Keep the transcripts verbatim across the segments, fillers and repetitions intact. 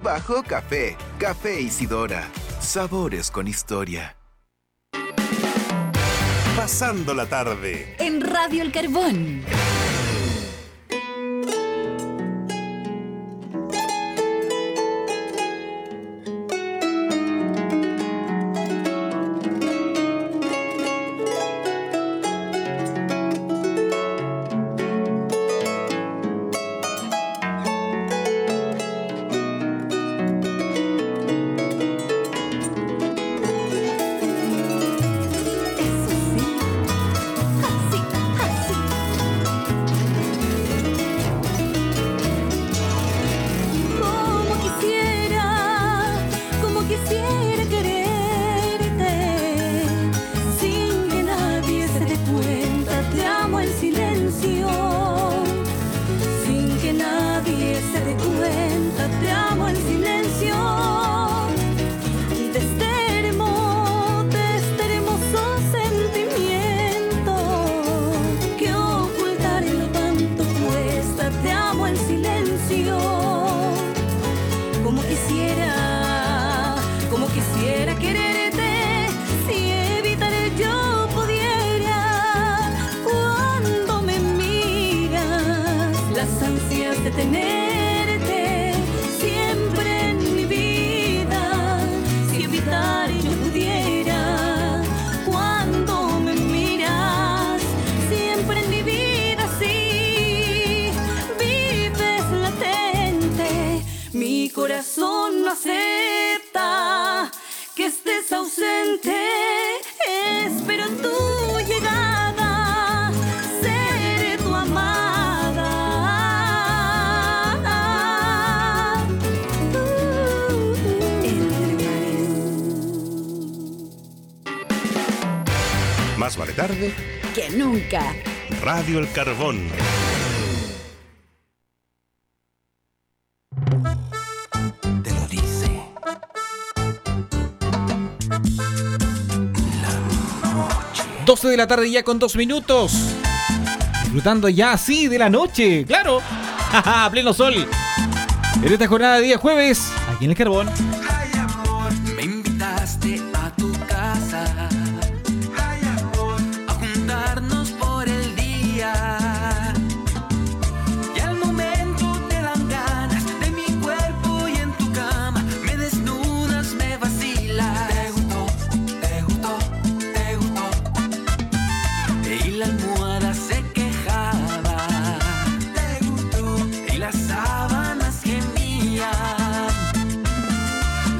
bajo café. Café Isidora. Sabores con historia. Pasando la tarde en Radio El Carbón. Más vale tarde que nunca. Radio El Carbón. Te lo dice la noche. doce de la tarde ya con dos minutos. Disfrutando ya así de la noche, claro. A pleno sol. En esta jornada de día jueves, aquí en El Carbón. Ay, amor, me invitaste a tu casa. Ay, amor, a juntarnos por el día. Y al momento te dan ganas de mi cuerpo y en tu cama me desnudas, me vacilas. Te gustó, te gustó, te gustó. Y la almohada se quejaba. Te gustó. Y las sábanas gemían.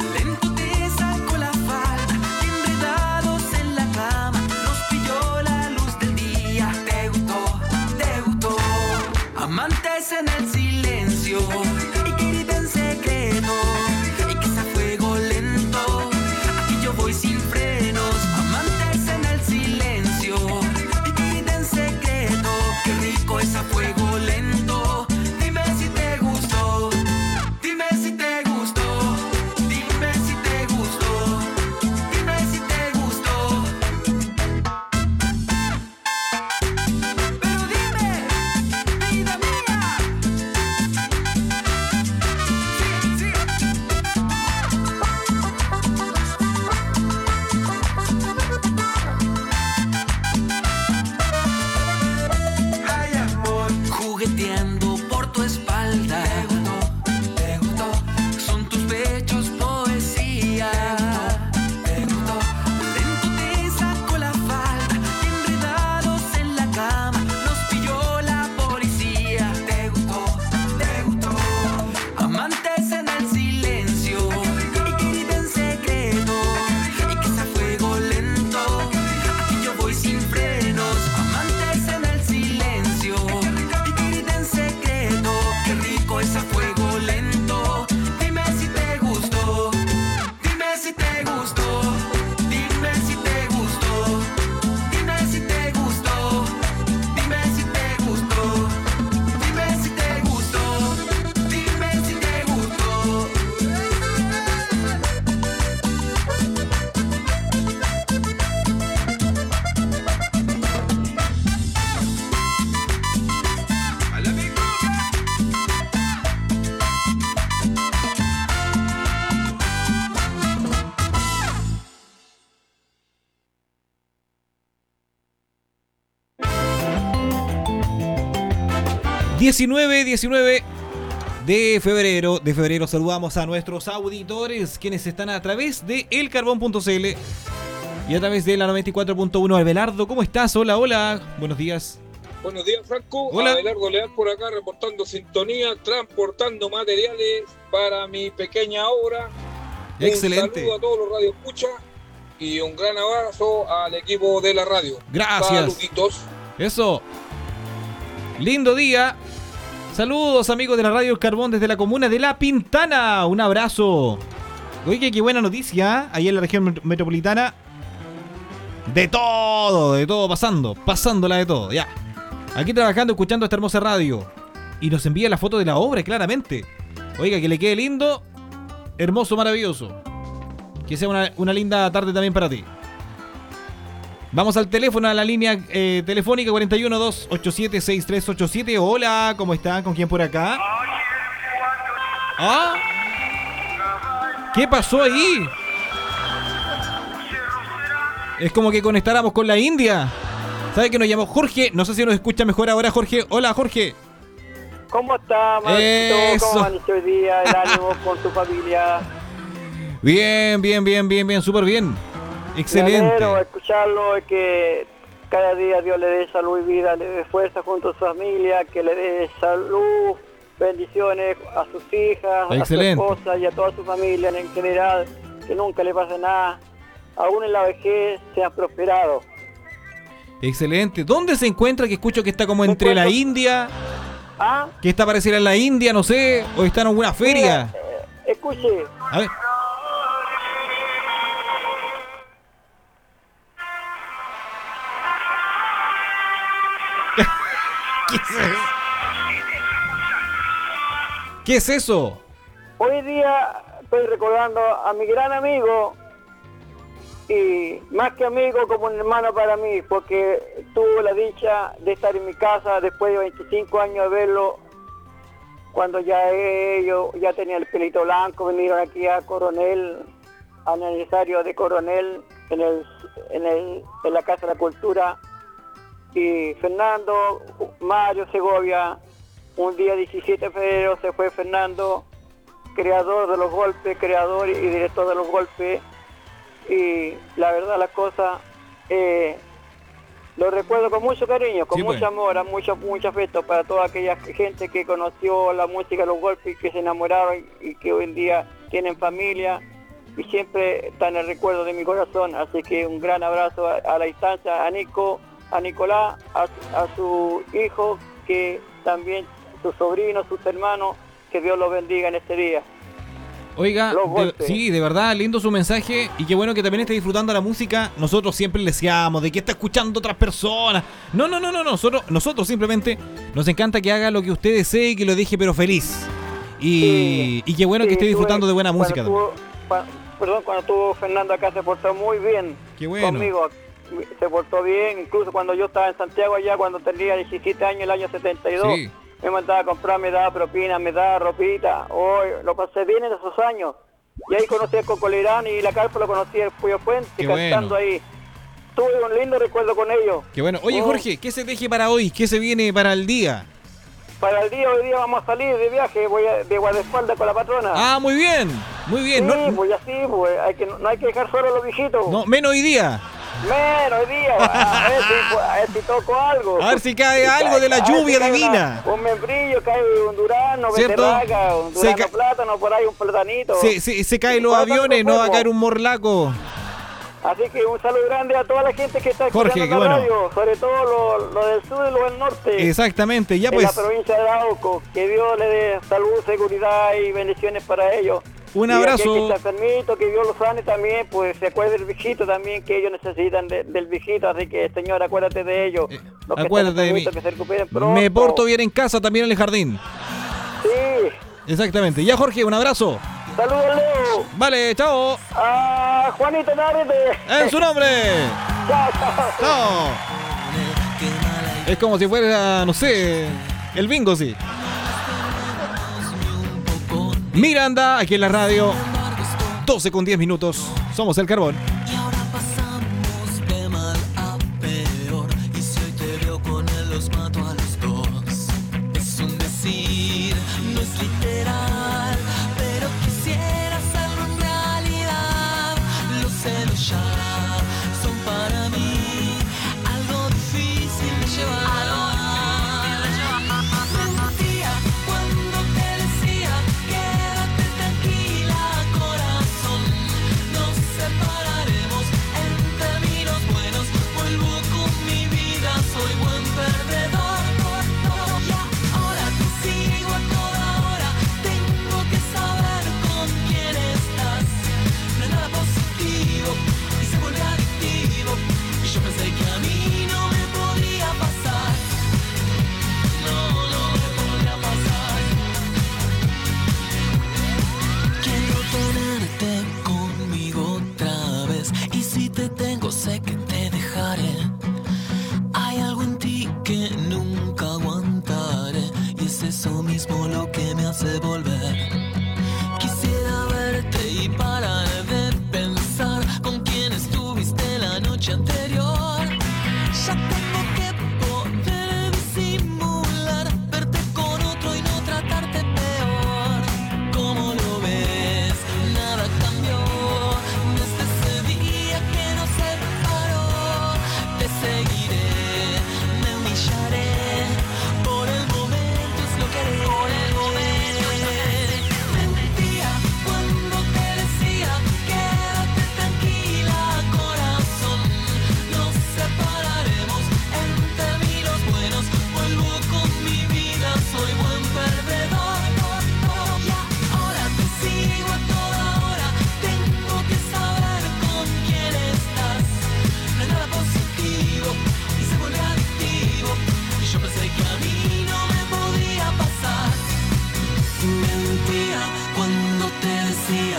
diecinueve, diecinueve de febrero. De febrero saludamos a nuestros auditores, quienes están a través de el carbón punto c l y a través de la noventa y cuatro punto uno. Abelardo, ¿cómo estás? Hola, hola. Buenos días. Buenos días, Franco. Hola. Abelardo Leal por acá, reportando sintonía, transportando materiales para mi pequeña obra. Excelente. Un saludo a todos los radioescuchas y un gran abrazo al equipo de la radio. Gracias. Saluditos. Eso. Lindo día. Saludos, amigos de la Radio El Carbón desde la comuna de La Pintana. Un abrazo. Oye, qué buena noticia, ¿eh? Ahí en la región met- metropolitana. De todo, de todo pasando. Pasándola de todo, ya. Aquí trabajando, escuchando esta hermosa radio. Y nos envía la foto de la obra, claramente. Oiga, que le quede lindo. Hermoso, maravilloso. Que sea una, una linda tarde también para ti. Vamos al teléfono, a la línea eh, telefónica cuarenta y uno, dos ochenta y siete, sesenta y tres ochenta y siete. Hola, ¿cómo están? ¿Con quién por acá? ¿Ah? ¿Qué pasó ahí? Es como que conectáramos con la India. ¿Sabe que nos llamó Jorge? No sé si nos escucha mejor ahora, Jorge. Hola, Jorge. ¿Cómo está, Marcito? Eso. ¿Cómo amaneció hoy día? El ánimo con tu familia. Bien, bien, bien, bien, bien, súper bien. Me Excelente. alegro escucharlo, es que cada día Dios le dé salud y vida, le dé fuerza junto a su familia, que le dé salud, bendiciones a sus hijas, Excelente. a su esposa y a toda su familia en general, que nunca le pase nada, aún en la vejez sean prosperados. Excelente. ¿Dónde se encuentra? Que escucho que está como Me entre la encuentro- India. ¿Ah? Que está pareciera en la India, no sé. O está en alguna feria. Mira, eh, escuche, A ver. ¿Qué es eso? ¿Qué es eso? hoy día estoy recordando a mi gran amigo, y más que amigo, como un hermano para mí, porque tuve la dicha de estar en mi casa después de veinticinco años de verlo, cuando ya ellos ya tenía el pelito blanco. Vinieron aquí a Coronel, al aniversario de Coronel, en el en el en la Casa de la Cultura, y Fernando, Mario Segovia, un día diecisiete de febrero se fue Fernando, creador de los golpes, creador y director de los golpes. Y la verdad, las cosas, eh, lo recuerdo con mucho cariño, con Sí, mucho pues. amor, mucho, mucho afecto para toda aquella gente que conoció la música de los golpes, que se enamoraron y que hoy en día tienen familia y siempre está en el recuerdo de mi corazón. Así que un gran abrazo a, a la distancia, a Nico, a Nicolás, a, a su hijo, que también sus sobrinos, sus hermanos, que Dios los bendiga en este día. Oiga, Los de- golpes. sí, de verdad, lindo su mensaje. Y qué bueno que también esté disfrutando la música. Nosotros siempre le decíamos de que está escuchando otras personas. No, no, no, no, no. Nosotros, nosotros simplemente nos encanta que haga lo que usted desee y que lo deje pero feliz. Y, Sí, y qué bueno que sí, esté disfrutando tuve- de buena cuando música también. tuvo- cua- perdón, cuando estuvo Fernando acá se portó muy bien Qué bueno. conmigo. Se portó bien, incluso cuando yo estaba en Santiago allá, cuando tenía diecisiete años, el año setenta y dos, Sí. me mandaba a comprar, me daba propina, me daba ropita. Hoy lo pasé bien en esos años. Y ahí conocí a Cocolerán y la Carpa lo conocí el Puyo Puente, Qué cantando bueno. ahí. Tuve un lindo recuerdo con ellos. Qué bueno. Oye, Oh. Jorge, ¿qué se deje para hoy? ¿Qué se viene para el día? Para el día, hoy día vamos a salir de viaje, voy a, de guardaespaldas con la patrona. Ah, muy bien. Muy bien. sí, No, pues así, pues, hay que, no hay que dejar solo a los viejitos. no, menos hoy día. Menos hoy día, a ver si, pues, a ver si toco algo. A ver si cae Si algo de la a ver si lluvia cae divina. una- un membrillo, cae un durano, ¿Cierto? beterraga, un Se durano ca- plátano, por ahí un platanito. Se, se, se caen los Para tanto aviones, no va a fuego. caer un morlaco. Así que un saludo grande a toda la gente que está escuchando Jorge, qué la bueno. radio, sobre todo los lo del sur y los del norte. Exactamente, ya en pues. la provincia de Arauco. Que Dios le dé salud, seguridad y bendiciones para ellos. Un Y aquel abrazo. que está enfermito, que Dios los sane también, pues se acuerde del viejito también, que ellos necesitan de- del viejito. Así que, Señor, acuérdate de ellos. Eh, Los que acuérdate están de mí. enfermitos, que se recuperen pronto. Me porto bien en casa, también en el jardín. Sí. Exactamente. Ya, Jorge, un abrazo. Saludos, Leo. Vale, chao. A Juanito Narete. En su nombre. Chao, chao. Chao. Es como si fuera, no sé, el bingo, sí. Miranda, aquí en la radio. doce con diez minutos. Somos El Carbón. Y ahora pasamos de mal a peor. Y si hoy te veo con él, los mato a los dos. Es un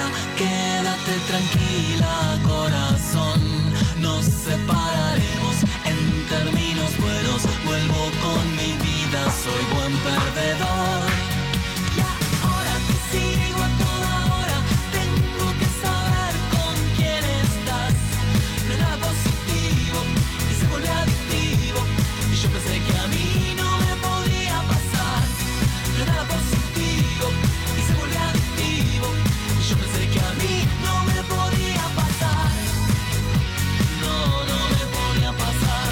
quédate tranquila, corazón. Nos separaremos en términos buenos. Vuelvo con mi vida, soy buen perdedor. Y ahora te sigo a toda hora. Tengo que saber con quién estás. No era positivo y se vuelve adictivo. Y yo pensé que a mí no me podía pasar. No era positivo y se vuelve adictivo. Y yo pensé que a mí no me podía pasar. No, no me podía pasar.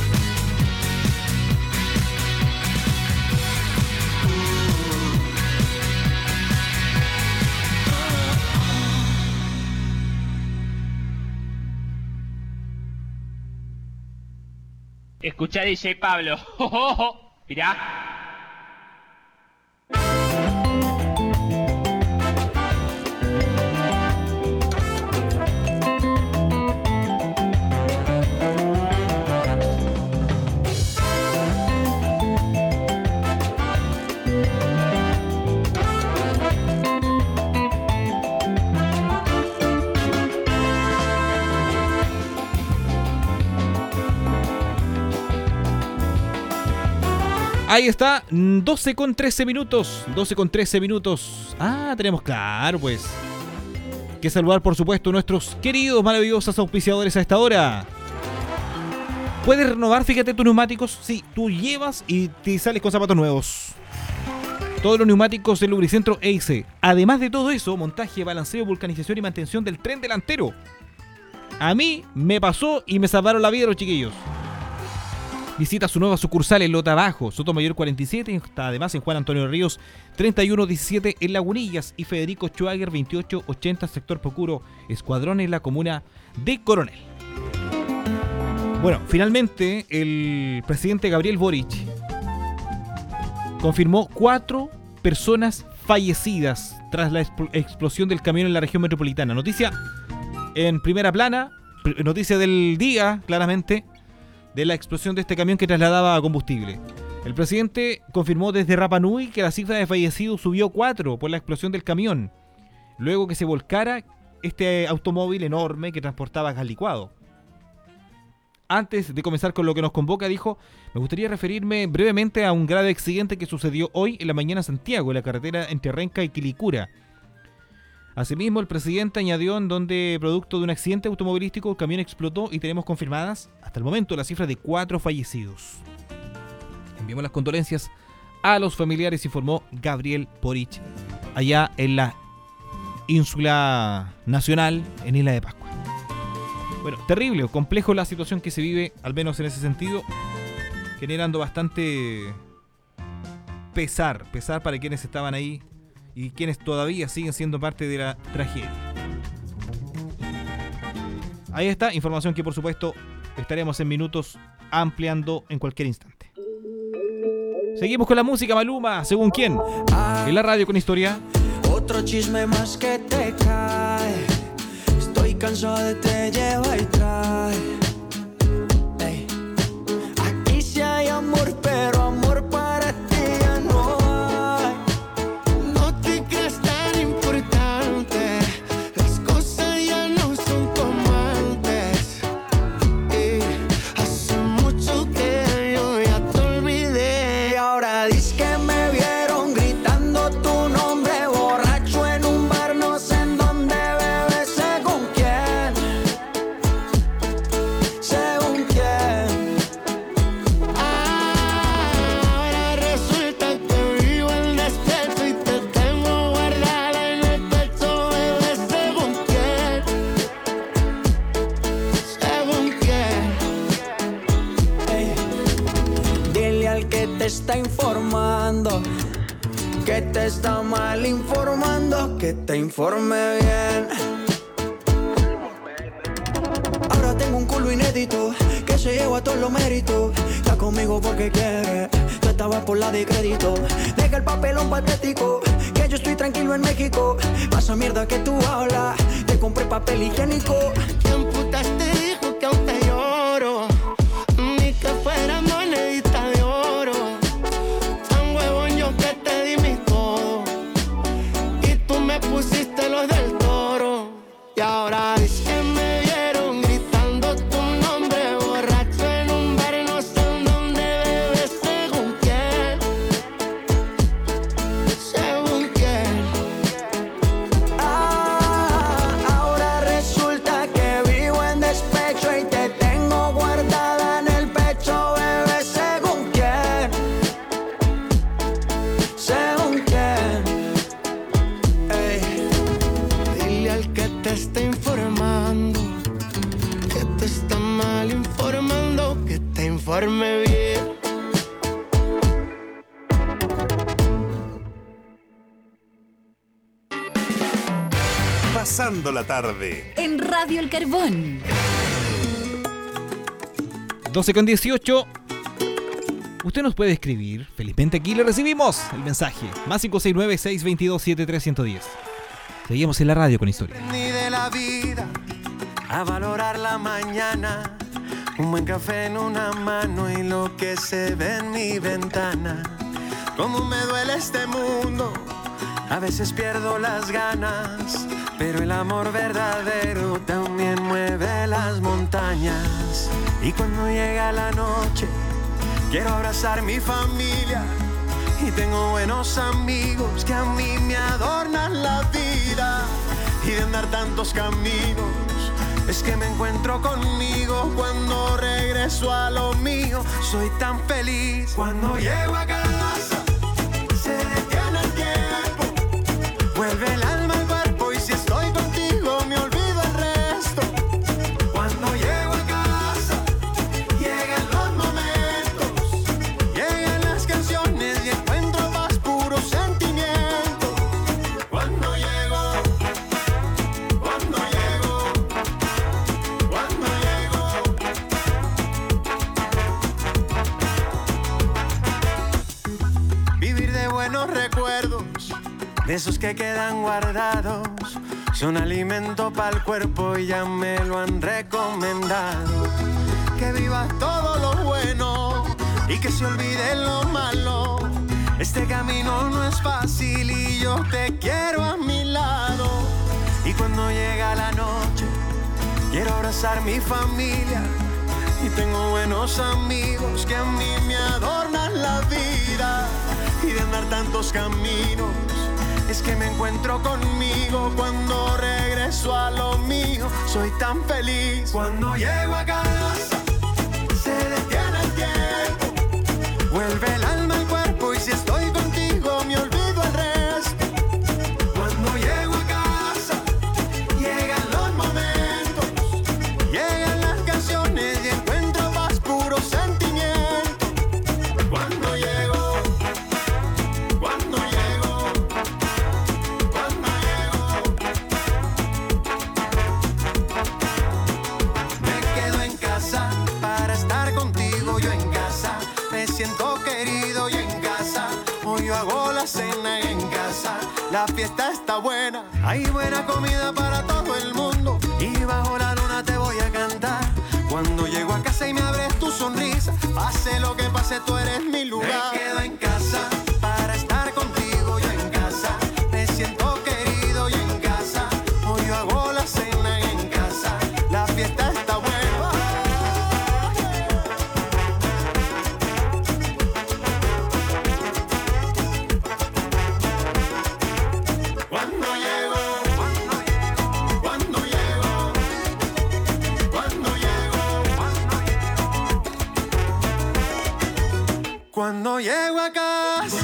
Escuchá D J Pablo. Mirá. Ahí está, doce con trece minutos. doce con trece minutos. Ah, tenemos claro, pues. Que saludar, por supuesto, a nuestros queridos, maravillosos auspiciadores a esta hora. ¿Puedes renovar, fíjate, tus neumáticos? Sí, tú llevas y te sales con zapatos nuevos. Todos los neumáticos del Lubricentro E I C. Además de todo eso, montaje, balanceo, vulcanización y mantención del tren delantero. A mí me pasó y me salvaron la vida los chiquillos. Visita su nueva sucursal en Lota Bajo, Sotomayor cuarenta y siete, está además en Juan Antonio Ríos treinta y uno diecisiete en Lagunillas y Federico Schwager veintiocho ochenta, sector Procuro, Escuadrón en la comuna de Coronel. Bueno, finalmente el presidente Gabriel Boric confirmó cuatro personas fallecidas tras la expl- explosión del camión en la región metropolitana. Noticia en primera plana, pr- noticia del día, claramente, de la explosión de este camión que trasladaba combustible. El presidente confirmó desde Rapa Nui que la cifra de fallecidos subió cuatro por la explosión del camión, luego que se volcara este automóvil enorme que transportaba gas licuado. Antes de comenzar con lo que nos convoca, dijo: me gustaría referirme brevemente a un grave accidente que sucedió hoy en la mañana en Santiago, en la carretera entre Renca y Quilicura. Asimismo, el presidente añadió en donde, producto de un accidente automovilístico, el camión explotó y tenemos confirmadas, hasta el momento, la cifra de cuatro fallecidos. Enviamos las condolencias a los familiares, informó Gabriel Boric, allá en la ínsula nacional, en Isla de Pascua. Bueno, terrible, complejo la situación que se vive, al menos en ese sentido, generando bastante pesar, pesar para quienes estaban ahí y quienes todavía siguen siendo parte de la tragedia. Ahí está, información que por supuesto estaremos en minutos ampliando en cualquier instante. Seguimos con la música. Maluma, ¿según quién? En la radio con historia. Otro chisme más que te cae. Estoy cansado de te lleva y trae. Ey. Aquí sí hay amor, pero amor para ti ya no hay. No te creas tan importante. Las cosas ya no son como antes. Y hace mucho que yo ya te olvidé. Y ahora dices que me vieron gritando tu nombre borracho en un bar, no sé en dónde, bebé, según quién, según quién. Ahora resulta que vivo en despecho y te tengo guardada en el pecho, bebé, según quién, según quién. Ey. Dile al que te está informando que te está mal informando, que te informe bien. Ahora tengo un culo inédito que se lleva todos los méritos. Está conmigo porque quiere, tú estabas por la de crédito. Deja el papelón patético, que yo estoy tranquilo en México. Pasa mierda que tú hablas, te compré papel higiénico. ¿Quién putas te dijo que aún te lloro? Ni que fuera monedita de oro. Tan huevón yo que te di mi todo y tú me pusiste mataste los del Toro. Y ahora dices que me vieron gritando tu nombre borracho en un bar, no sé en dónde, bebé, según quién, según quién. Ah, ahora resulta que vivo en despecho y te tengo guardada en el pecho, bebé, según quién, según quién. Ey, dile al que te está informando que te está mal informando, que te informe bien. Pasando la tarde. En Radio El Carbón. doce con dieciocho. Usted nos puede escribir. Felizmente aquí le recibimos el mensaje. Más cinco seis nueve, seis dos dos, siete tres uno cero. Seguimos en la radio con historia. Ni de la vida a valorar la mañana, un buen café en una mano y lo que se ve en mi ventana. Cómo me duele este mundo, a veces pierdo las ganas, pero el amor verdadero también mueve las montañas. Y cuando llega la noche, quiero abrazar mi familia y tengo buenos amigos que a mí me adornan la vida. Y de andar tantos caminos, es que me encuentro conmigo cuando regreso a lo mío. Soy tan feliz cuando llego a casa, se detiene el tiempo, vuelve el alma al cuerpo y si estoy contigo me olvido el resto. Cuando llego a casa, llegan los momentos, llegan las canciones y encuentro paz, puro sentimiento. Cuando llego, cuando llego, cuando llego. Vivir de buenos recuerdos, de esos que quedan guardados, son alimento para el cuerpo y ya me lo han recomendado. Que vivas todo lo bueno y que se olvide lo malo. Este camino no es fácil y yo te quiero a mi lado. Y cuando llega la noche, quiero abrazar mi familia y tengo buenos amigos que a mí me adornan la vida. Y de andar tantos caminos, es que me encuentro conmigo cuando regreso a lo mío. Soy tan feliz cuando llego a casa, se detiene el tiempo, vuelve el alma al cuerpo y si estoy contigo me olvido el resto. Cuando llego a casa, llegan los momentos, llegan las canciones y encuentro paz, puro sentimiento. Cuando llego, cuando llego, cuando llego, me quedo en casa para estar contigo. Yo en casa me siento querido y en casa hoy yo hago la cena en casa. La fiesta está buena, hay buena comida para todo el mundo y bajo la luna te voy a cantar. Cuando llego a casa y me abres tu sonrisa, pase lo que pase tú eres mi lugar. Me quedo en casa para estar contigo. Yo en casa me siento querido y en casa hoy yo hago la cena en casa. La fiesta está buena. Cuando llego, cuando llego, cuando llego, cuando llego a casa.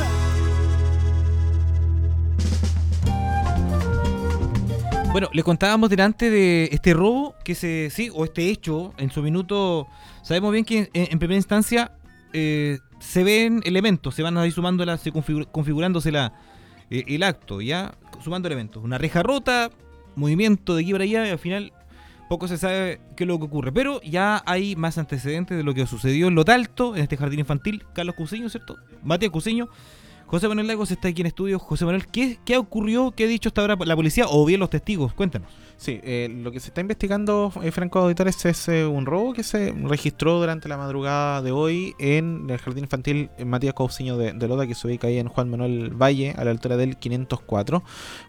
Bueno, les contábamos delante de este robo que se, sí, o este hecho en su minuto. Sabemos bien que en, en primera instancia eh, se ven elementos, se van ahí sumando, la, se configura, configurándose la, eh, el acto, ya sumando elementos. Una reja rota, movimiento de aquí para allá y al final poco se sabe qué es lo que ocurre. Pero ya hay más antecedentes de lo que sucedió en Lotalto, en este jardín infantil. Carlos Cusiño, ¿cierto? Matías Cusiño, José Manuel Lagos está aquí en estudio. José Manuel, ¿qué, qué ocurrió? ¿Qué ha dicho hasta ahora la policía o bien los testigos? Cuéntanos. Sí, eh, lo que se está investigando, eh, Franco Auditores, es eh, un robo que se registró durante la madrugada de hoy en el jardín infantil Matías Cousiño de, de Lota, que se ubica ahí en Juan Manuel Valle, a la altura del quinientos cuatro,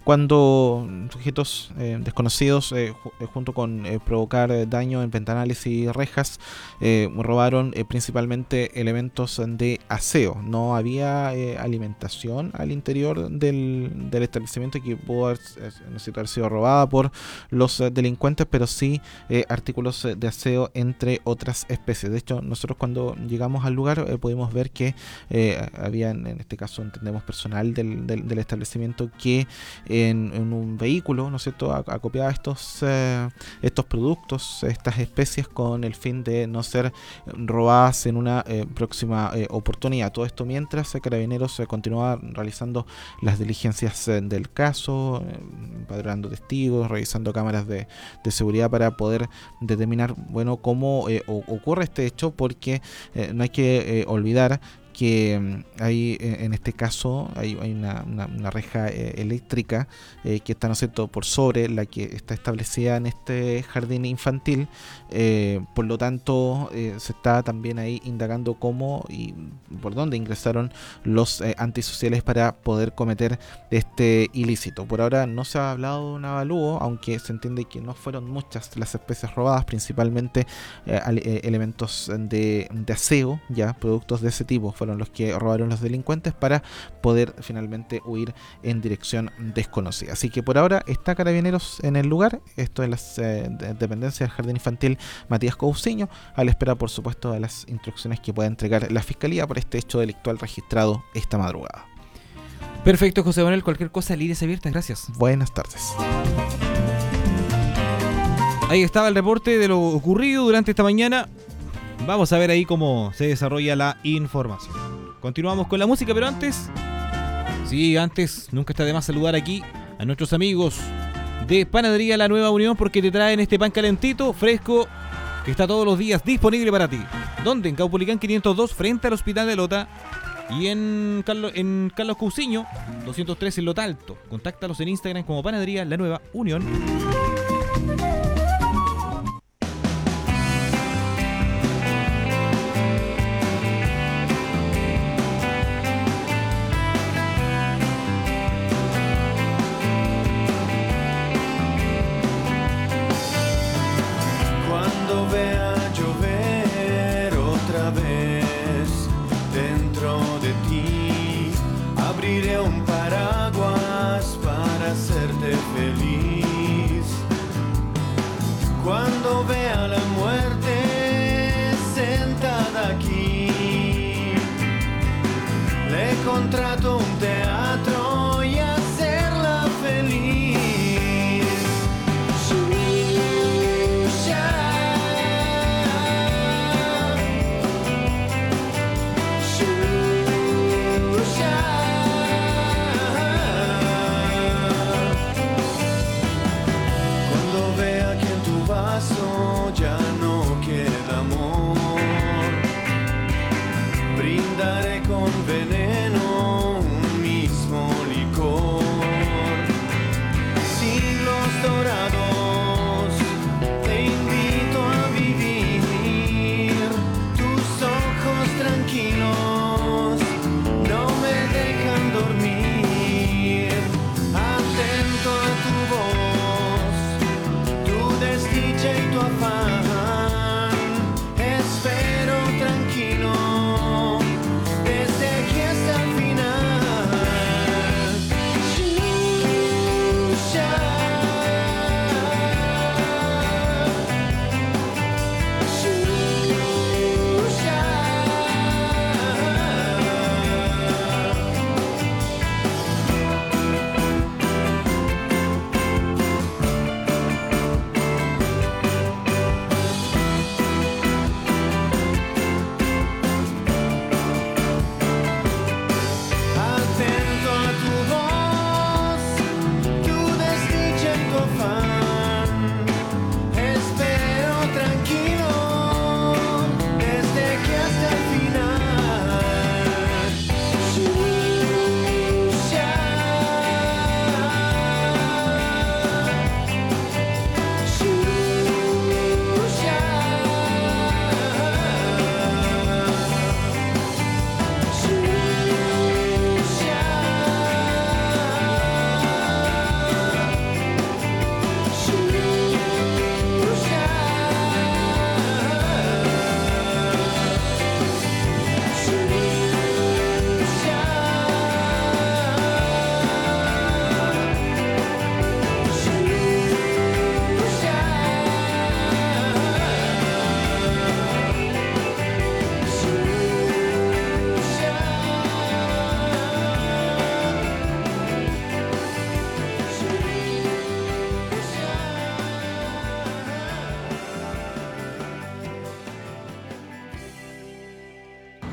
cuando sujetos eh, desconocidos, eh, ju- junto con eh, provocar eh, daño en ventanales y rejas, eh, robaron eh, principalmente elementos de aseo. No había eh, alimentación al interior del, del establecimiento que pudo haber, eh, no sé, haber sido robada por los eh, delincuentes, pero sí eh, artículos eh, de aseo, entre otras especies. De hecho, nosotros cuando llegamos al lugar eh, pudimos ver que eh, había, en este caso entendemos personal del, del, del establecimiento, que en, en un vehículo, ¿no es cierto?, acopiaba estos, eh, estos productos, estas especies, con el fin de no ser robadas en una eh, próxima eh, oportunidad. Todo esto mientras eh, Carabineros eh, continúa realizando las diligencias eh, del caso, eh, empadronando testigos, revisando cámaras de, de seguridad para poder determinar, bueno, cómo eh, o, ocurre este hecho, porque eh, no hay que eh, olvidar que hay, en este caso, hay, hay una, una, una reja eh, eléctrica eh, que está, ¿no es cierto?, por sobre la que está establecida en este jardín infantil. Eh, por lo tanto, eh, se está también ahí indagando cómo y por dónde ingresaron los eh, antisociales para poder cometer este ilícito. Por ahora no se ha hablado de un avalúo, aunque se entiende que no fueron muchas las especies robadas, principalmente eh, eh, elementos de, de aseo, ya productos de ese tipo fueron los que robaron los delincuentes para poder finalmente huir en dirección desconocida. Así que por ahora está Carabineros en el lugar, esto en las eh, dependencias del Jardín Infantil Matías Cousiño, a la espera, por supuesto, de las instrucciones que pueda entregar la Fiscalía por este hecho delictual registrado esta madrugada. Perfecto, José Manuel, cualquier cosa, líneas abiertas, gracias. Buenas tardes. Ahí estaba el reporte de lo ocurrido durante esta mañana. Vamos a ver ahí cómo se desarrolla la información. Continuamos con la música, pero antes... Sí, antes, nunca está de más saludar aquí a nuestros amigos de Panadería La Nueva Unión, porque te traen este pan calentito, fresco, que está todos los días disponible para ti. ¿Dónde? En Caupolicán quinientos dos, frente al Hospital de Lota. Y en Carlos, en Carlos Cousiño, doscientos tres en Lota Alto. Contáctalos en Instagram como Panadería La Nueva Unión. Cuando vea llover otra vez dentro de ti, abriré un paraguas para hacerte feliz. Cuando vea la muerte sentada aquí, le contrato un teatro y hacerla feliz. Ya no queda amor, brindaré con veneno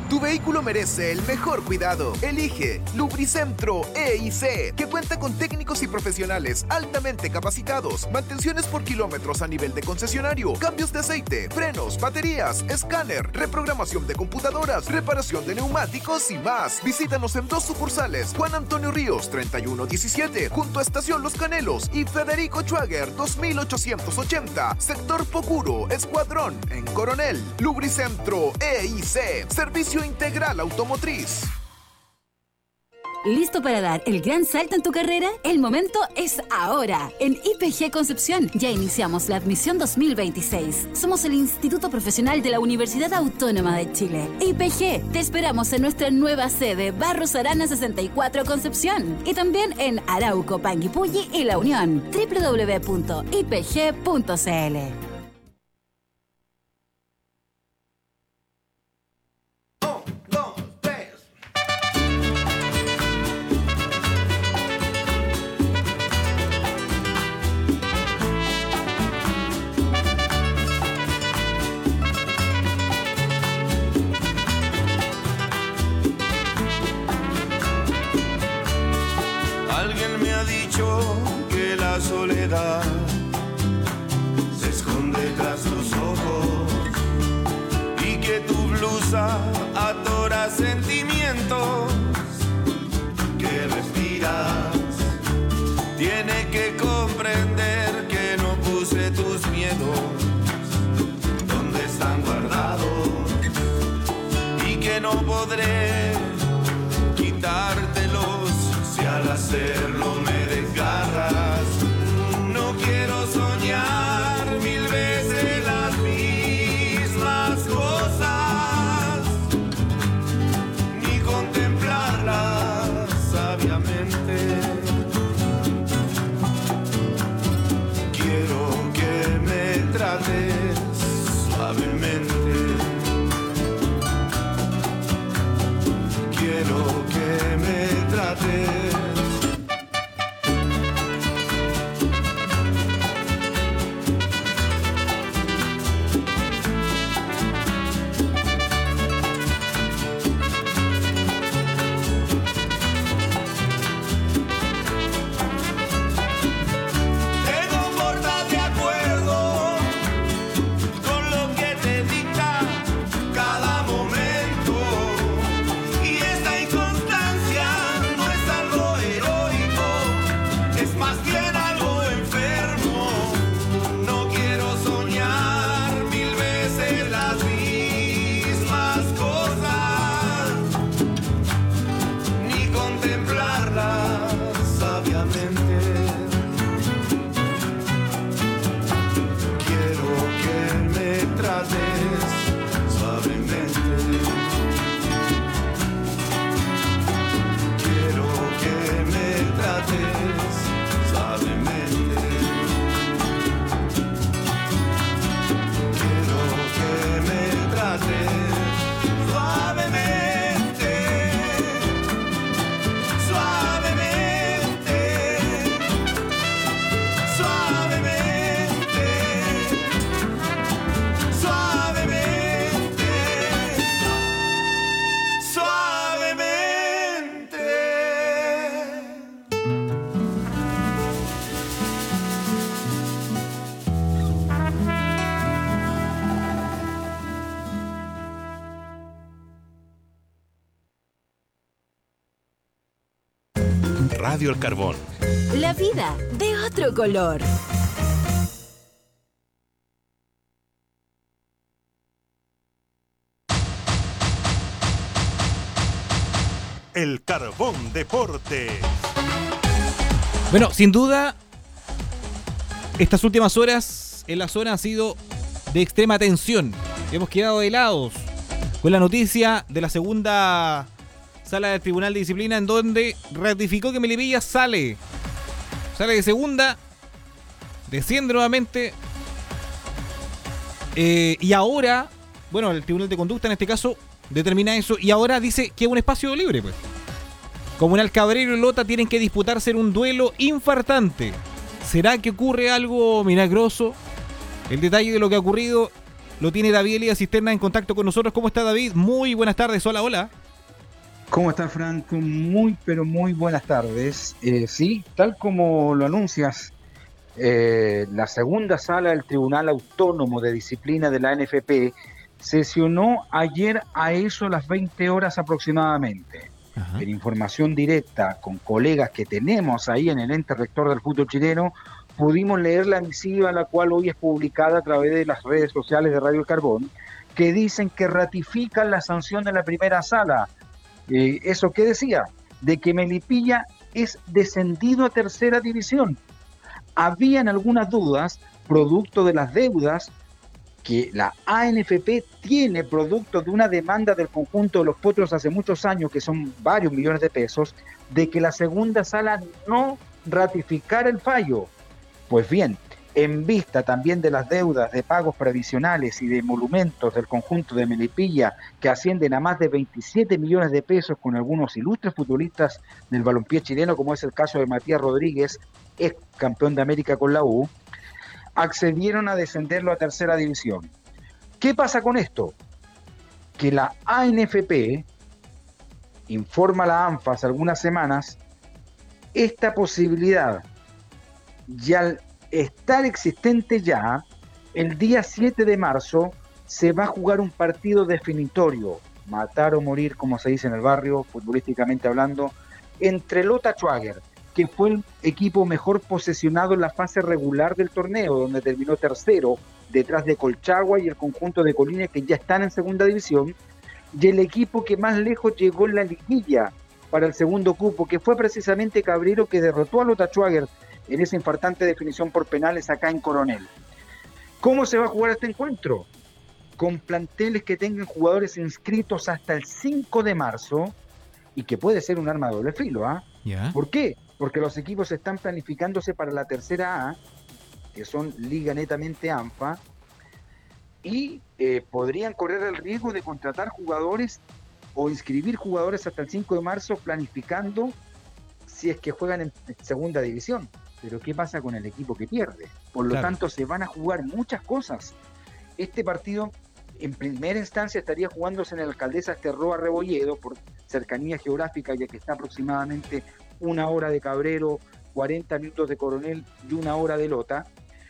Tu vehículo merece el mejor cuidado. Elige Lubricentro E I C, que cuenta con técnicos y profesionales altamente capacitados, mantenciones por kilómetros a nivel de concesionario, cambios de aceite, frenos, baterías, escáner, reprogramación de computadoras, reparación de neumáticos y más. Visítanos en dos sucursales: Juan Antonio Ríos treinta y uno diecisiete, junto a Estación Los Canelos, y Federico Schwager dos mil ochocientos ochenta, Sector Pocuro, Escuadrón, en Coronel. Lubricentro E I C, servicio integral automotriz. ¿Listo para dar el gran salto en tu carrera? El momento es ahora. En I P G Concepción ya iniciamos la admisión dos mil veintiséis. Somos el Instituto Profesional de la Universidad Autónoma de Chile. I P G, te esperamos en nuestra nueva sede, Barros Arana sesenta y cuatro Concepción. Y también en Arauco, Panguipulli y La Unión. doble u doble u doble u punto i p g punto c l. Alguien me ha dicho que la soledad se esconde tras los ojos y que tu blusa atora sentimientos que respiras. Tiene que comprender que no puse tus miedos donde están guardados y que no podré quitártelos si al hacerlo me desgarras. No quiero soñar mil veces las mismas cosas, ni contemplarlas sabiamente. Quiero que me trates suavemente. Quiero que me trates. Radio El Carbón. La vida de otro color. El Carbón Deportes. Bueno, sin duda, estas últimas horas en la zona han sido de extrema tensión. Hemos quedado helados con la noticia de la segunda sala del Tribunal de Disciplina, en donde ratificó que Melipilla sale. Sale de segunda, desciende nuevamente. Eh, y ahora, bueno, el Tribunal de Conducta en este caso determina eso. Y ahora dice que es un espacio libre, pues. Comunal Cabrero y Lota tienen que disputarse en un duelo infartante. ¿Será que ocurre algo milagroso? El detalle de lo que ha ocurrido lo tiene David Elías Cisterna en contacto con nosotros. ¿Cómo está, David? Muy buenas tardes, hola, hola. ¿Cómo está, Franco? Muy, pero muy buenas tardes. Eh, sí, tal como lo anuncias, eh, la segunda sala del Tribunal Autónomo de Disciplina de la N F P sesionó ayer a eso las veinte horas aproximadamente. Ajá. En información directa con colegas que tenemos ahí en el ente rector del fútbol chileno, pudimos leer la misiva, la cual hoy es publicada a través de las redes sociales de Radio El Carbón, que dicen que ratifican la sanción de la primera sala. Eh, ¿Eso qué decía? De que Melipilla es descendido a tercera división. Habían algunas dudas, producto de las deudas que la A N F P tiene, producto de una demanda del conjunto de los Potros hace muchos años, que son varios millones de pesos, de que la segunda sala no ratificara el fallo. Pues bien, en vista también de las deudas de pagos previsionales y de emolumentos del conjunto de Melipilla, que ascienden a más de veintisiete millones de pesos con algunos ilustres futbolistas del balompié chileno, como es el caso de Matías Rodríguez, ex campeón de América con la U, accedieron a descenderlo a tercera división. ¿Qué pasa con esto? Que la A N F P informa a la ANFA hace algunas semanas esta posibilidad, y al estar existente ya, el día siete de marzo se va a jugar un partido definitorio, matar o morir, como se dice en el barrio, futbolísticamente hablando, entre Lota Schwager, que fue el equipo mejor posesionado en la fase regular del torneo, donde terminó tercero, detrás de Colchagua y el conjunto de Colina, que ya están en segunda división, y el equipo que más lejos llegó en la liguilla para el segundo cupo, que fue precisamente Cabrero, que derrotó a Lota Schwager en esa infartante definición por penales acá en Coronel. ¿Cómo se va a jugar este encuentro? Con planteles que tengan jugadores inscritos hasta el cinco de marzo, y que puede ser un arma de doble filo, ¿ah? ¿eh? Yeah. ¿Por qué? Porque los equipos están planificándose para la tercera A, que son liga netamente ANFA, y eh, podrían correr el riesgo de contratar jugadores o inscribir jugadores hasta el cinco de marzo, planificando si es que juegan en segunda división. Pero ¿qué pasa con el equipo que pierde? Por lo claro. tanto, se van a jugar muchas cosas. Este partido, en primera instancia, estaría jugándose en el Alcaldesa Esterroa Rebolledo, por cercanía geográfica, ya que está aproximadamente una hora de Cabrero, cuarenta minutos de Coronel y una hora de Lota.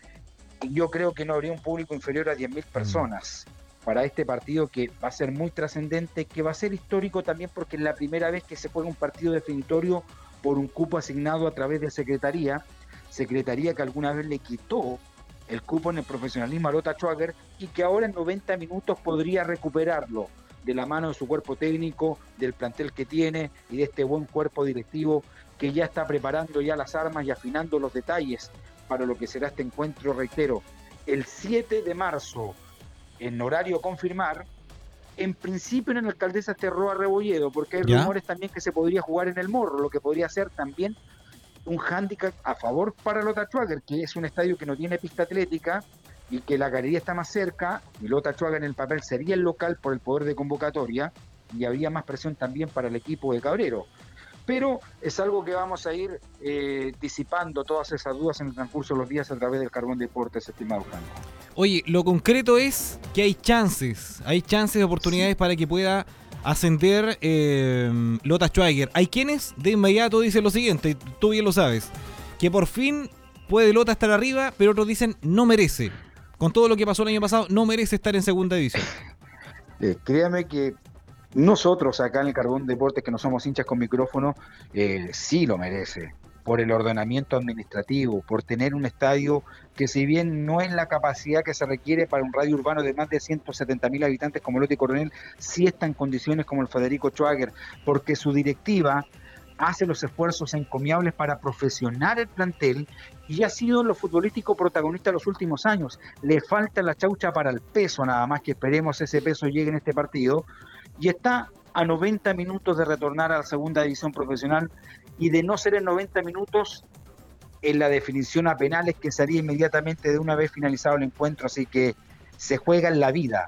Yo creo que no habría un público inferior a diez mil personas para este partido, que va a ser muy trascendente, que va a ser histórico también porque es la primera vez que se juega un partido definitorio por un cupo asignado a través de Secretaría, Secretaría que alguna vez le quitó el cupo en el profesionalismo a Lota Schwager y que ahora en noventa minutos podría recuperarlo de la mano de su cuerpo técnico, del plantel que tiene y de este buen cuerpo directivo que ya está preparando ya las armas y afinando los detalles para lo que será este encuentro, reitero, el siete de marzo, en horario a confirmar, en principio en el Alcaldesa Esterroa Rebolledo, porque hay ¿Ya? rumores también que se podría jugar en el Morro, lo que podría ser también un hándicap a favor para Lota Schwager, que es un estadio que no tiene pista atlética y que la galería está más cerca, y Lota Schwager en el papel sería el local por el poder de convocatoria, y habría más presión también para el equipo de Cabrero. Pero es algo que vamos a ir eh, disipando todas esas dudas en el transcurso de los días a través del Carbón Deportes, estimado Franco. Oye, lo concreto es que hay chances, hay chances de oportunidades sí. para que pueda ascender eh, Lota Schwager. Hay quienes de inmediato dicen lo siguiente, tú bien lo sabes, que por fin puede Lota estar arriba, pero otros dicen no merece. Con todo lo que pasó el año pasado, no merece estar en segunda división. Eh, créame que nosotros acá en el Carbón Deportes, que no somos hinchas con micrófono, eh, sí lo merece, por el ordenamiento administrativo, por tener un estadio que, si bien no es la capacidad que se requiere para un radio urbano de más de ciento setenta mil habitantes como Lota y Coronel, sí está en condiciones como el Federico Schwager, porque su directiva hace los esfuerzos encomiables para profesionar el plantel y ha sido en lo futbolístico protagonista los últimos años. Le falta la chaucha para el peso, nada más, que esperemos ese peso llegue en este partido, y está a noventa minutos de retornar a la segunda división profesional, y de no ser en noventa minutos en la definición a penales, que sería inmediatamente de una vez finalizado el encuentro. Así que se juega en la vida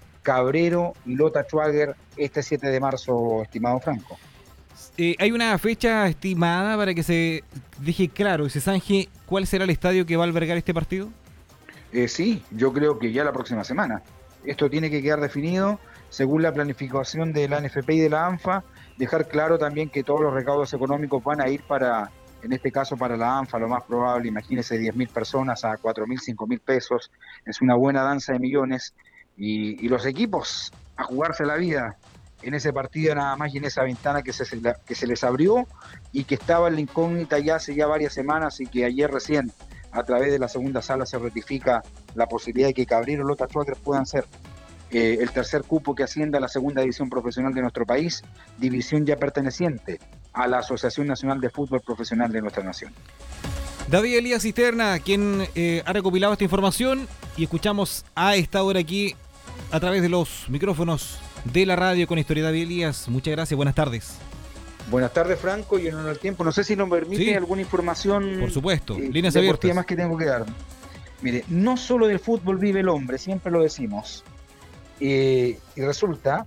Cabrero y Lota Schwager este siete de marzo, estimado Franco. Eh, ¿Hay una fecha estimada para que se deje claro y se zanje cuál será el estadio que va a albergar este partido? Eh, sí, yo creo que ya la próxima semana. Esto tiene que quedar definido según la planificación de la N F P y de la ANFA, dejar claro también que todos los recaudos económicos van a ir para, en este caso para la ANFA, lo más probable, imagínense diez mil personas a cuatro mil, cinco mil pesos, es una buena danza de millones, y, y los equipos a jugarse la vida en ese partido nada más y en esa ventana que se, que se les abrió y que estaba en la incógnita ya hace ya varias semanas y que ayer recién a través de la segunda sala se ratifica la posibilidad de que Cabrero y Lota Schwager puedan ser eh, el tercer cupo que ascienda a la segunda división profesional de nuestro país, división ya perteneciente a la Asociación Nacional de Fútbol Profesional de nuestra nación. David Elías Cisterna, quien eh, ha recopilado esta información, y escuchamos a esta hora aquí a través de los micrófonos de la radio con Historia. David Elías, muchas gracias, buenas tardes. Buenas tardes, Franco, y en honor al tiempo, no sé si nos permite sí, alguna información. Por supuesto, eh, líneas deportiva abiertas. Más que tengo que dar. Mire, no solo del fútbol vive el hombre, siempre lo decimos. Eh, y resulta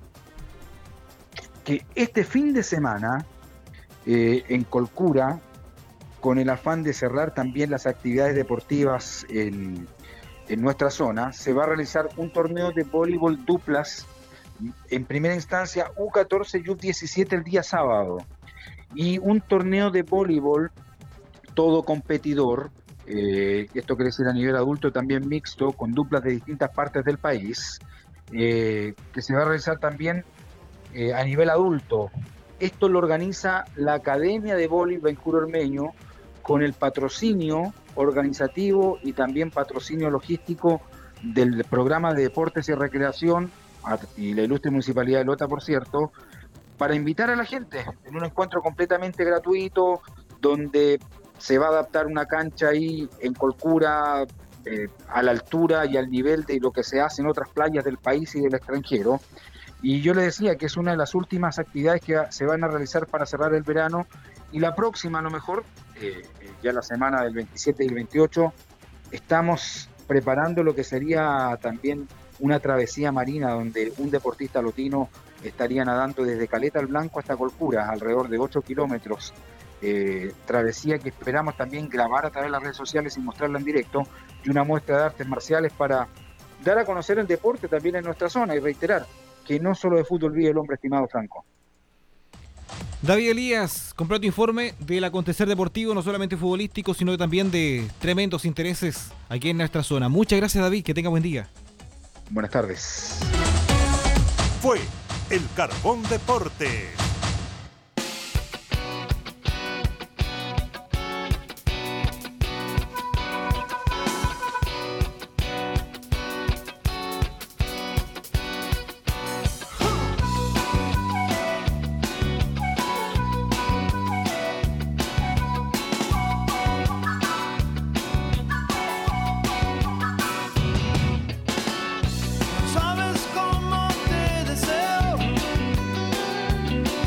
que este fin de semana, eh, en Colcura, con el afán de cerrar también las actividades deportivas en, en nuestra zona, se va a realizar un torneo de voleibol duplas, en primera instancia U catorce y U diecisiete el día sábado, y un torneo de voleibol todo competidor, eh, esto quiere decir a nivel adulto también mixto, con duplas de distintas partes del país, eh, que se va a realizar también eh, a nivel adulto. Esto lo organiza la Academia de Voleibol Bencuro Ormeño, con el patrocinio organizativo y también patrocinio logístico del programa de deportes y recreación y la ilustre Municipalidad de Lota, por cierto, para invitar a la gente en un encuentro completamente gratuito, donde se va a adaptar una cancha ahí en Colcura eh, a la altura y al nivel de lo que se hace en otras playas del país y del extranjero. Y yo le decía que es una de las últimas actividades que se van a realizar para cerrar el verano, y la próxima a lo mejor, eh, ya la semana del veintisiete y el veintiocho, estamos preparando lo que sería también una travesía marina, donde un deportista lotino estaría nadando desde Caleta al Blanco hasta Colcura, alrededor de ocho kilómetros, eh, travesía que esperamos también grabar a través de las redes sociales y mostrarla en directo, y una muestra de artes marciales para dar a conocer el deporte también en nuestra zona, y reiterar que no solo de fútbol vive el hombre, estimado Franco. David Elías, completo informe del acontecer deportivo, no solamente futbolístico, sino también de tremendos intereses aquí en nuestra zona. Muchas gracias, David, que tenga buen día. Buenas tardes. Fue el Carbón Deporte. Sabes cómo te deseo.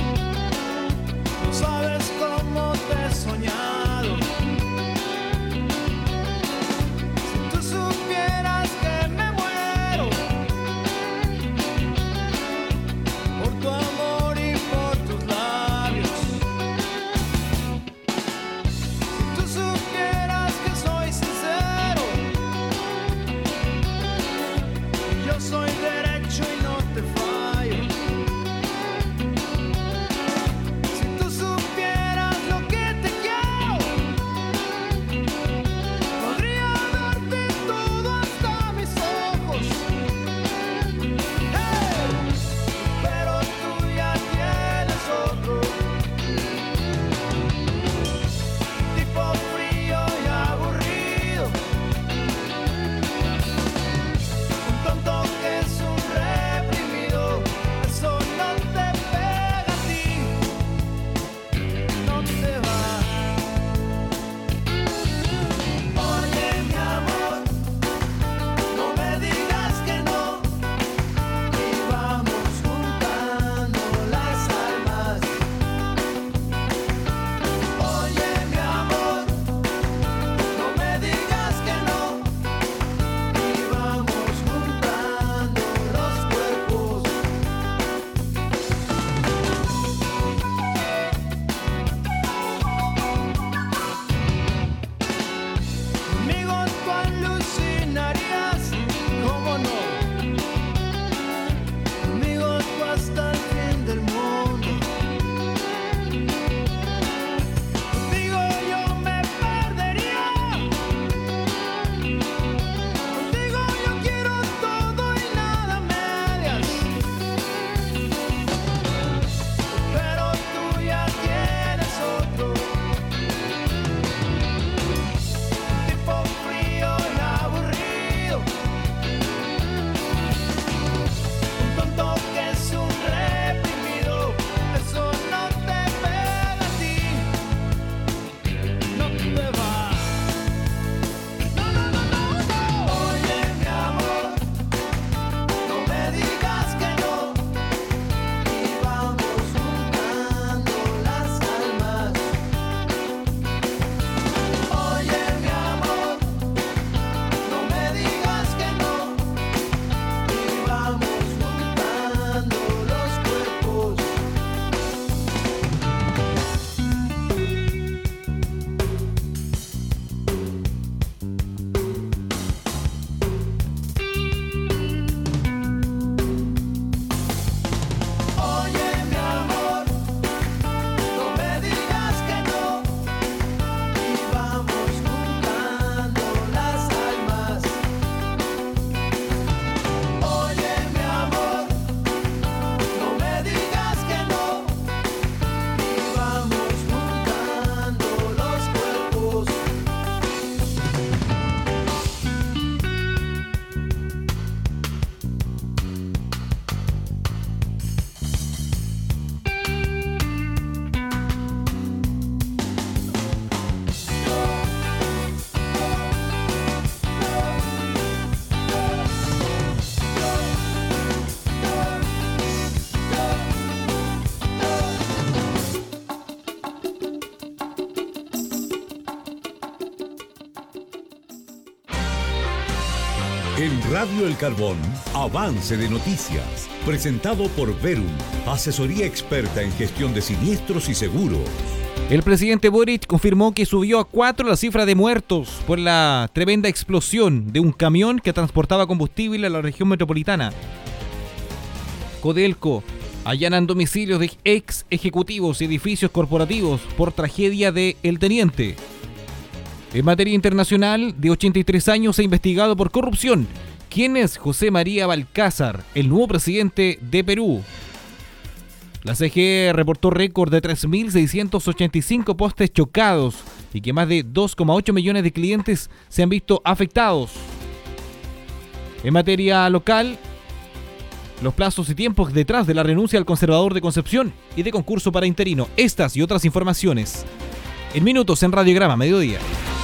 En Radio El Carbón, avance de noticias. Presentado por Verum, asesoría experta en gestión de siniestros y seguros. El presidente Boric confirmó que subió a cuatro la cifra de muertos por la tremenda explosión de un camión que transportaba combustible a la región metropolitana. Codelco allanan domicilios de ex ejecutivos y edificios corporativos por tragedia de El Teniente. En materia internacional, de ochenta y tres años e investigado por corrupción. ¿Quién es José María Balcázar, el nuevo presidente de Perú? La C G E reportó récord de tres mil seiscientos ochenta y cinco postes chocados y que más de dos coma ocho millones de clientes se han visto afectados. En materia local, los plazos y tiempos detrás de la renuncia al conservador de Concepción y de concurso para interino. Estas y otras informaciones en minutos en Radiograma Mediodía.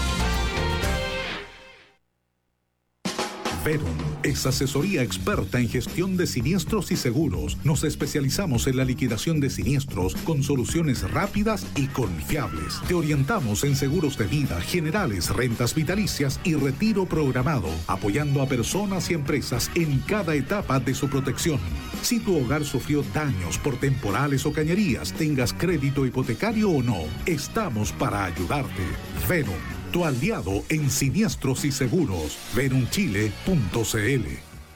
Verum es asesoría experta en gestión de siniestros y seguros. Nos especializamos en la liquidación de siniestros con soluciones rápidas y confiables. Te orientamos en seguros de vida, generales, rentas vitalicias y retiro programado, apoyando a personas y empresas en cada etapa de su protección. Si tu hogar sufrió daños por temporales o cañerías, tengas crédito hipotecario o no, estamos para ayudarte. Verum, tu aliado en siniestros y seguros. verumchile punto c l.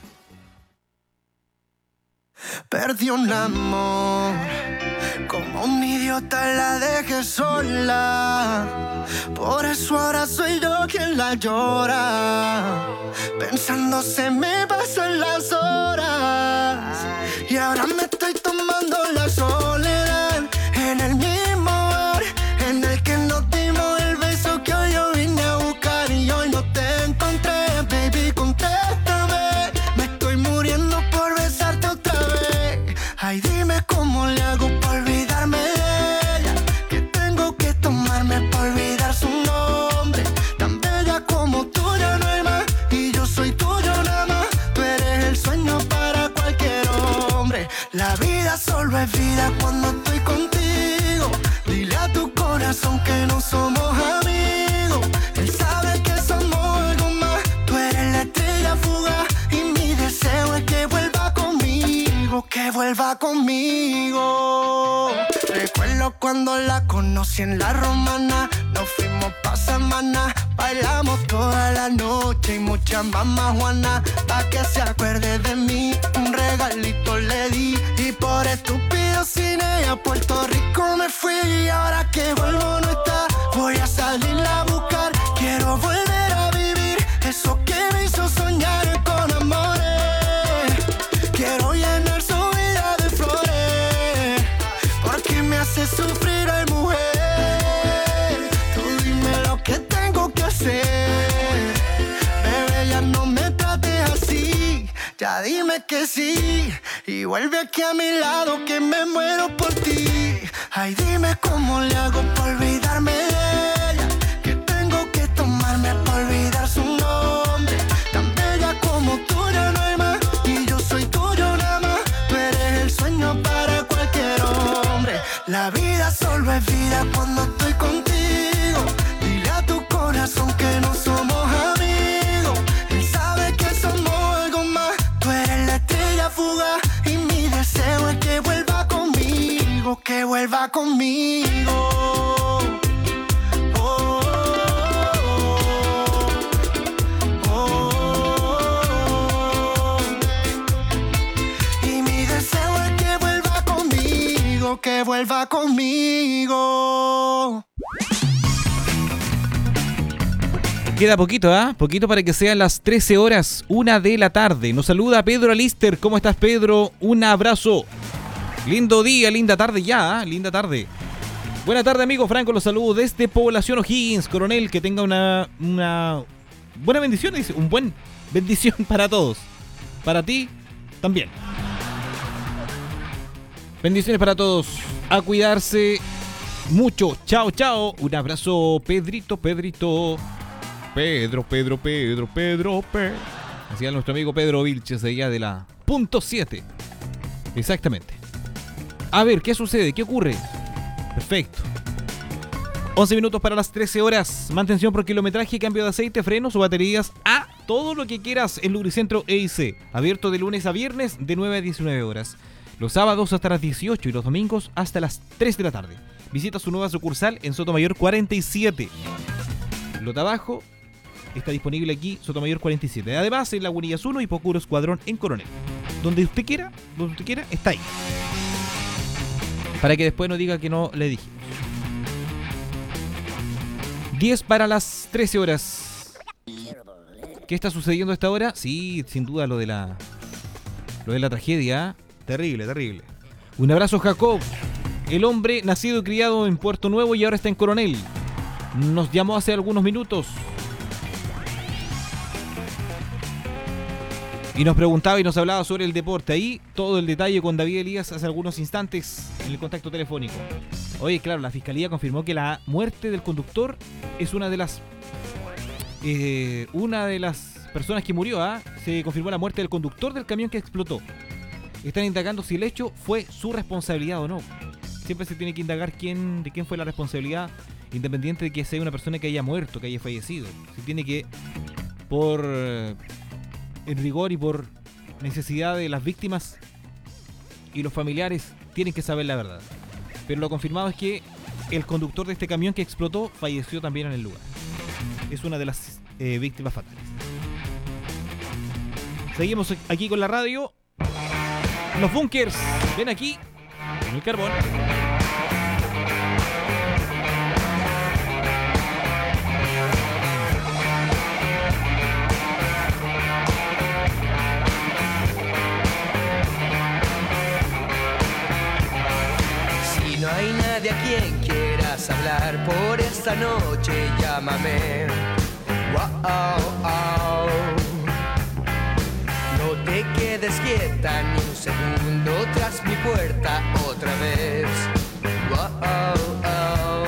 Perdí un amor, como un idiota la dejé sola. Por eso ahora soy yo quien la llora. Pensando se me pasan las horas y ahora me estoy tomando la soledad en el mismo bar en el que nos dimos el beso que hoy yo vine a buscar y hoy no te encontré. Baby, contéstame, me estoy muriendo por besarte otra vez. Ay, dime cómo le hago para olvidarme de ella, que tengo que tomarme para olvidar su nombre. Tan bella como tú ya no hay más y yo soy tuyo nada más. Tú eres el sueño para cualquier hombre. La vida solo es vida cuando estoy contigo. Dile a tu corazón que no somos amigos. Él sabe que somos algo más. Tú eres la estrella fugaz y mi deseo es que vuelva conmigo, que vuelva conmigo. Recuerdo cuando la conocí en la Romana. Nos fuimos pa' semana, bailamos toda la noche y mucha mamá Juana. Pa' que se acuerde de mí, un regalito le di. Y por estúpido sin ella a Puerto Rico me fui. Y ahora que vuelvo no está, voy a salirla a buscar. Quiero volver a vivir eso que me hizo soñar con amores. Quiero llenar su vida de flores, porque me hace sufrir, ay mujer. Tú dime lo que tengo que hacer. Bebé, ya no me trates así. Ya dime que sí y vuelve aquí a mi lado que me muero por ti. Ay, dime cómo le hago para olvidarme de ella, que tengo que tomarme para olvidar su nombre. Tan bella como tú ya no hay más y yo soy tuyo nada más. Tú eres el sueño para cualquier hombre. La vida solo es vida cuando estoy contigo. Dile a tu corazón que no somos amigos. Él sabe que somos algo más. Tú eres la estrella fugaz y mi deseo es que vuelva conmigo, que vuelva conmigo. Oh, oh, oh, oh. Y mi deseo es que vuelva conmigo, que vuelva conmigo. Queda poquito, ¿ah? ¿eh? Poquito para que sean las trece horas, una de la tarde. Nos saluda Pedro Alister. ¿Cómo estás, Pedro? Un abrazo. Lindo día, linda tarde ya, ¿eh? Linda tarde. Buena tarde, amigo Franco. Los saludo desde Población O'Higgins. Coronel, que tenga una, una buena bendición, dice. Un buen bendición para todos. Para ti también. Bendiciones para todos. A cuidarse mucho. Chao, chao. Un abrazo, Pedrito, Pedrito. Pedro, Pedro, Pedro, Pedro, Pedro. Decía nuestro amigo Pedro Vilches de allá de la punto siete. Exactamente. A ver, ¿qué sucede? ¿Qué ocurre? Perfecto. once minutos para las trece horas. Mantención por kilometraje, cambio de aceite, frenos o baterías a todo lo que quieras en Lubricentro E I C. Abierto de lunes a viernes de nueve a diecinueve horas. Los sábados hasta las dieciocho y los domingos hasta las tres de la tarde. Visita su nueva sucursal en Sotomayor cuarenta y siete. Lota Abajo está disponible aquí, Sotomayor cuarenta y siete. Además, en Lagunillas uno y Pocuro Escuadrón en Coronel. Donde usted quiera, donde usted quiera, está ahí. Para que después no diga que no le dije. diez para las trece horas. ¿Qué está sucediendo a esta hora? Sí, sin duda lo de la lo de la tragedia. Terrible, terrible. Un abrazo, Jacob. El hombre nacido y criado en Puerto Nuevo y ahora está en Coronel. Nos llamó hace algunos minutos y nos preguntaba y nos hablaba sobre el deporte. Ahí todo el detalle con David Elías hace algunos instantes en el contacto telefónico. Oye, claro, la Fiscalía confirmó que la muerte del conductor es una de las eh, una de las personas que murió. ¿eh? Se confirmó la muerte del conductor del camión que explotó. Están indagando si el hecho fue su responsabilidad o no. Siempre se tiene que indagar quién, de quién fue la responsabilidad, independiente de que sea una persona que haya muerto, que haya fallecido. Se tiene que, por eh, en rigor y por necesidad de las víctimas y los familiares, tienen que saber la verdad. Pero lo confirmado es que el conductor de este camión que explotó falleció también en el lugar. Es una de las eh, víctimas fatales. Seguimos aquí con la radio. Los bunkers, ven aquí, en el carbón. Si no hay nadie a quien quieras hablar por esta noche, llámame. Wow, wow. No te quedes quieta ni un segundo tras mi puerta otra vez. Wow, oh.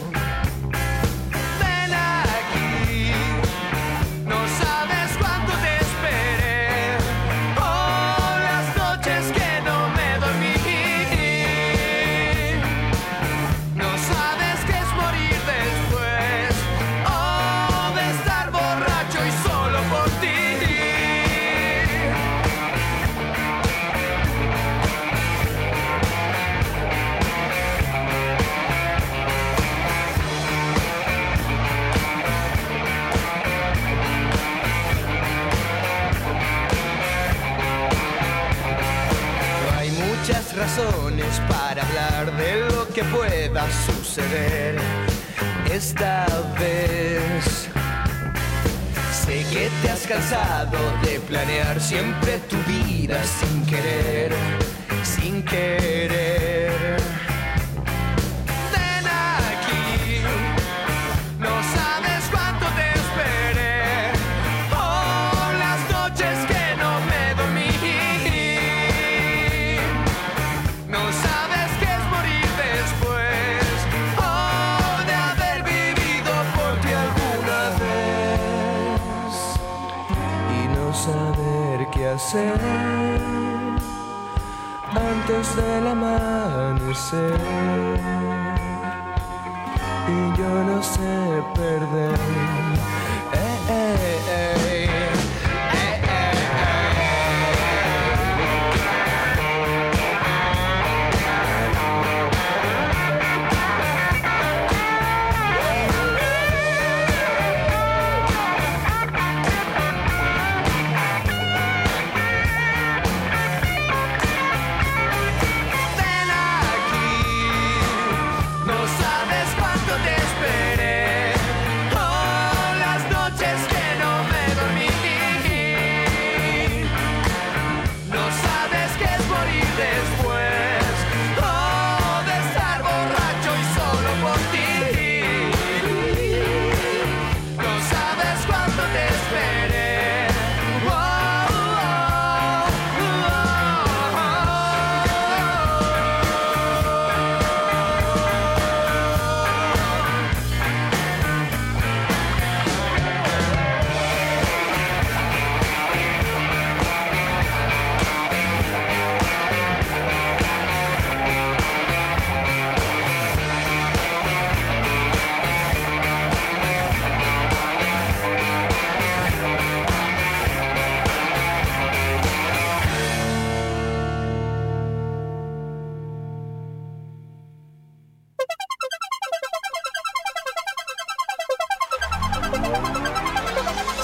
Ven aquí, no sabes cuánto te esperé. Oh, las noches que no me dormí. No sabes qué es morir después. Oh, de estar borracho y solo por ti. Razones para hablar de lo que pueda suceder esta vez. Sé que te has cansado de planear siempre tu vida sin querer, sin querer. Ven aquí, no sabes cuánto te esperé. Oh, las noches que no me dormí. No sabes qué es morir después, oh, de haber vivido por ti alguna vez y no saber qué hacer antes del amanecer. Y yo no sé perder. Eh, eh, eh. No sabes cuánto te esperé. Oh,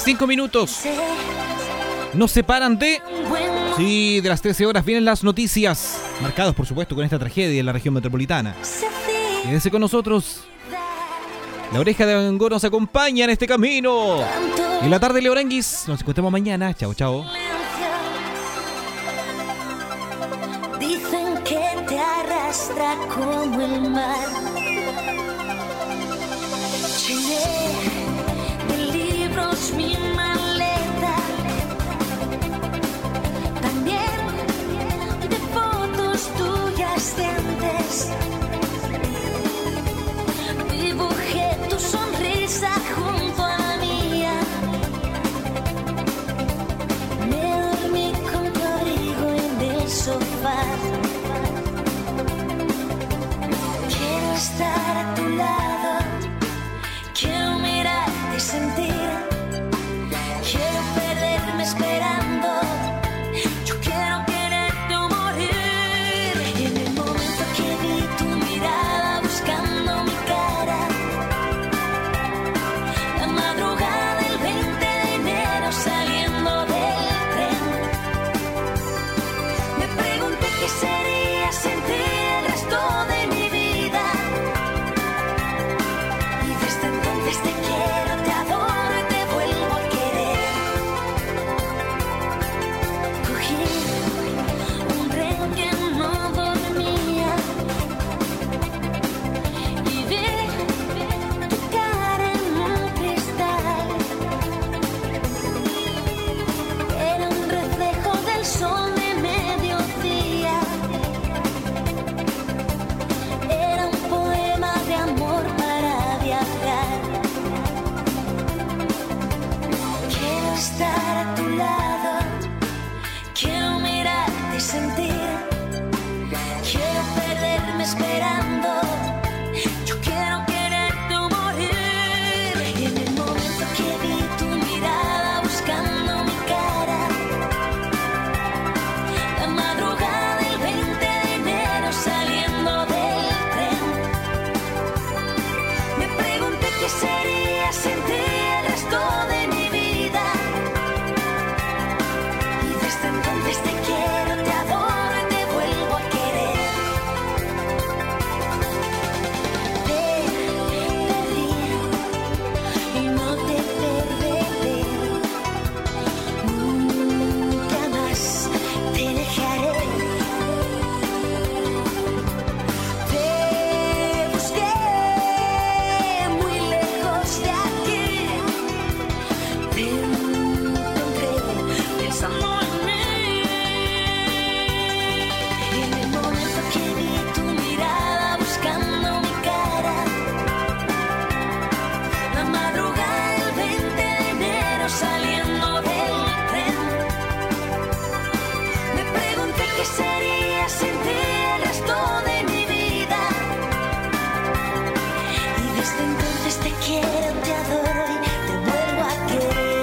Cinco minutos. Nos separan de... Sí, de las trece horas vienen las noticias. Marcados, por supuesto, con esta tragedia en la región metropolitana. Quédese con nosotros. La oreja de Van Gogh nos acompaña en este camino. En la tarde, Leo Aranguis. Nos encontramos mañana. Chao, chao. Dicen que te arrastra como el mar. Llené de libros mi maleta, también de fotos tuyas de antes. Dibujé tu sonrisa junto a la mía. Me dormí con tu abrigo en el sofá. Quiero estar a tu lado, quiero mirarte y sentir, quiero perderme esperando, yo quiero quererte o morir. Y en el momento que vi tu mirada buscando mi cara, la madrugada del veinte de enero saliendo del tren, me pregunté qué sería sentir el resto de mi vida. Y desde entonces te quiero, te adoro y te vuelvo a querer. Cogí un tren que no dormía y vi tu cara en un cristal. Era un reflejo del sol de mediodía. Era un poema de amor para viajar. Quiero estar a tu lado, quiero mirarte y sentir, quiero perderme esperando, yo quiero quererte o morir. Y en el momento que vi tu mirada buscando mi cara, la madrugada del veinte de enero saliendo del tren, me pregunté qué sería sentir el resto de mi vida. Y desde entonces te quiero, te adoro y te vuelvo a querer. Te perdí y no te perderé. Nunca más te dejaré. Te busqué muy lejos de aquí. Te encontré pensando en mí. Y en el momento que vi tu mirada buscando mi cara, la madrugada del veinte de enero saliendo del tren, me pregunté qué sería sentir el resto de mi vida. Y desde entonces te quiero, te adoro y te vuelvo a querer.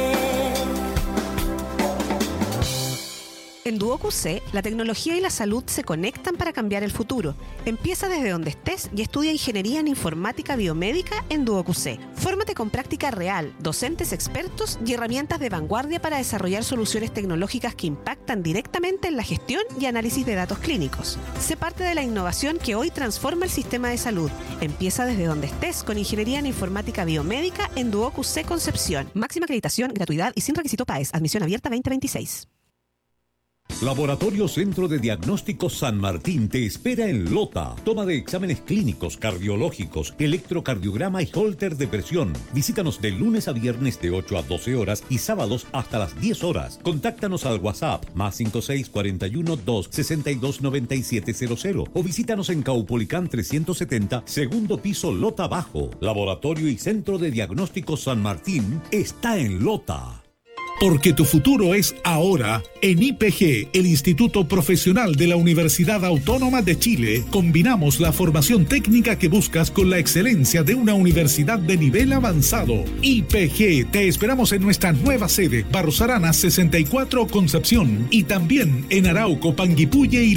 En Duo Q C, la tecnología y la salud se conectan para cambiar el futuro. Empieza desde donde estés y estudia Ingeniería en Informática Biomédica en Duo Q C. Fórmate con práctica real, docentes expertos y herramientas de vanguardia para desarrollar soluciones tecnológicas que impactan directamente en la gestión y análisis de datos clínicos. Sé parte de la innovación que hoy transforma el sistema de salud. Empieza desde donde estés con Ingeniería en Informática Biomédica en Duo Q C Concepción. Máxima acreditación, gratuidad y sin requisito P A E S. Admisión abierta veinte veintiséis. Laboratorio Centro de Diagnóstico San Martín te espera en Lota. Toma de exámenes clínicos, cardiológicos, electrocardiograma y holter de presión. Visítanos de lunes a viernes de ocho a doce horas y sábados hasta las diez horas. Contáctanos al WhatsApp más cinco seis cuatro uno dos seis dos nueve siete cero cero o visítanos en Caupolicán trescientos setenta, segundo piso, Lota Bajo. Laboratorio y Centro de Diagnóstico San Martín está en Lota. Porque tu futuro es ahora. En I P G, el Instituto Profesional de la Universidad Autónoma de Chile, combinamos la formación técnica que buscas con la excelencia de una universidad de nivel avanzado. I P G, te esperamos en nuestra nueva sede, Barros Arana sesenta y cuatro, Concepción, y también en Arauco, Panguipulli y